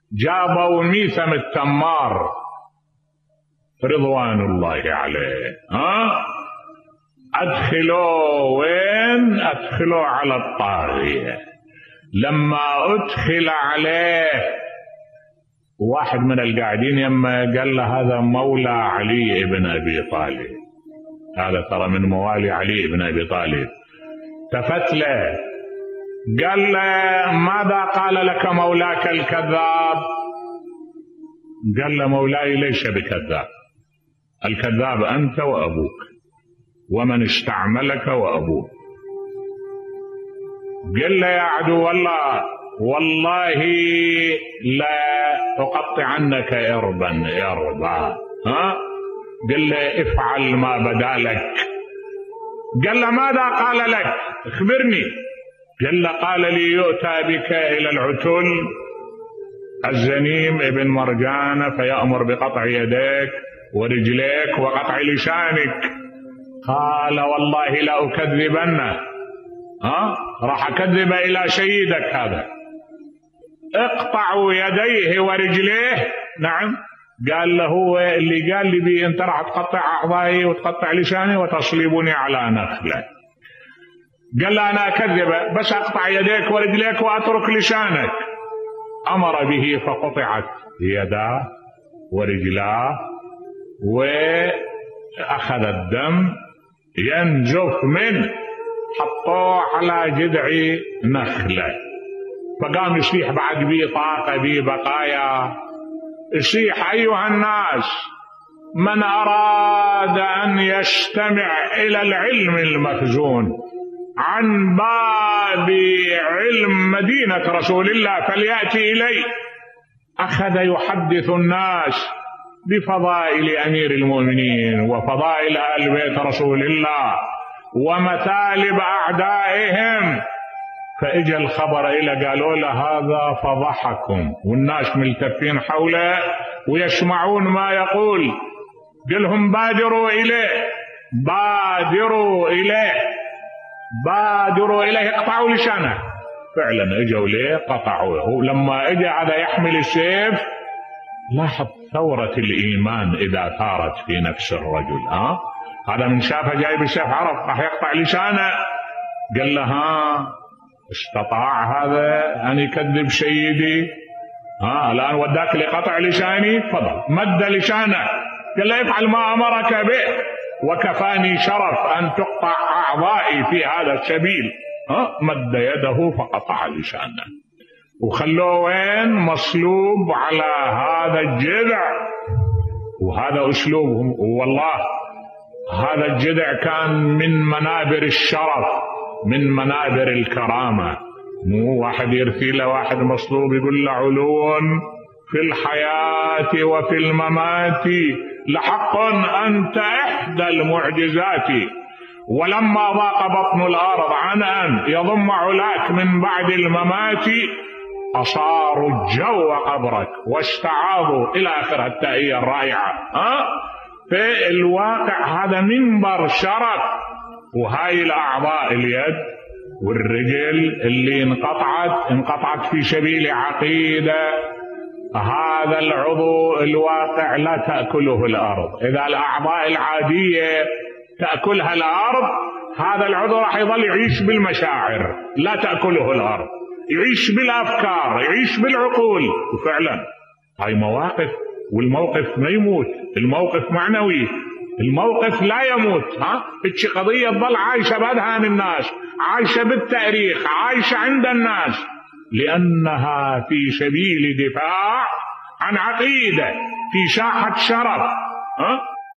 جابوا ميثم التمار رضوان الله عليه، أدخلوا وين؟ أدخلوا على الطاغية. لما أدخل عليه واحد من القاعدين يما قال له هذا مولى علي بن أبي طالب، هذا ترى من موالي علي بن أبي طالب. التفت له قال له ماذا قال لك مولاك الكذاب؟ قال له مولاي ليس بكذاب، الكذاب أنت وأبوك ومن استعملك وأبوك. قال له يا عدو الله والله لا أقطعنك إربا. قال له افعل ما بدا لك. قال له ماذا قال لك؟ اخبرني. قال له قال لي يؤتى بك إلى العتل الزنيم ابن مرجان فيأمر بقطع يديك ورجليك وقطع لسانك. قال والله لا أكذبنه، راح أكذب إلى سيدك هذا. اقطعوا يديه ورجليه. نعم. قال له هو اللي قال لي بي انت راح تقطع أعضائي وتقطع لساني وتصلبني على نخلة. قال له أنا أكذب بس أقطع يديك ورجليك وأترك لسانك. أمر به فقطعت يداه ورجلاه وأخذ الدم ينزف منه، حطوه على جذع نخلة. فقام يصيح بعد بي طاقة بي بقايا، يصيح أيها الناس من أراد أن يستمع إلى العلم المخزون عن باب علم مدينة رسول الله فليأتي إليه. أخذ يحدث الناس بفضائل أمير المؤمنين وفضائل آل بيت رسول الله ومثالب أعدائهم. فإجى الخبر إلى قالوا له هذا فضحكم، والناس ملتفين حوله ويسمعون ما يقول. قلهم بادروا إليه بادروا إليه بادروا إليه اقطعوا لسانه. فعلا اجوا ليه قطعوه. لما اجى هذا يحمل السيف لاحظ ثورة الإيمان إذا ثارت في نفس الرجل. هذا من شافه جايب السيف عرف راح يقطع لسانه. قال له استطاع هذا أن يكذب سيدي؟ الآن وداك لقطع لساني؟ تفضل. مد لسانه قال له افعل ما أمرك به وكفاني شرف أن تقطع أعضائي في هذا السبيل. مد يده فقطع لسانه وخلوه وين؟ مصلوب على هذا الجذع. وهذا أسلوبهم. والله هذا الجذع كان من منابر الشرف من منابر الكرامة. مو واحد يرثي له واحد مصلوب يقول له علو في الحياة وفي الممات لحق أنت إحدى المعجزات. ولما ضاق بطن الأرض عن أن يضم علاك من بعد الممات أصاروا الجو قبرك واستعاضوا إلى آخر التأية الرائعة. في الواقع هذا منبر شرف. وهاي الأعضاء اليد والرجل اللي انقطعت في سبيل عقيدة. هذا العضو الواقع لا تأكله الأرض. إذا الأعضاء العادية تأكلها الأرض هذا العضو راح يظل يعيش بالمشاعر لا تأكله الأرض، يعيش بالأفكار يعيش بالعقول. وفعلا هاي مواقف. والموقف ما يموت، الموقف معنوي، الموقف لا يموت. اتش قضية تظل عايشة بأذهان الناس، عايشة بالتاريخ، عايشة عند الناس، لأنها في سبيل دفاع عن عقيدة في ساحة شرف.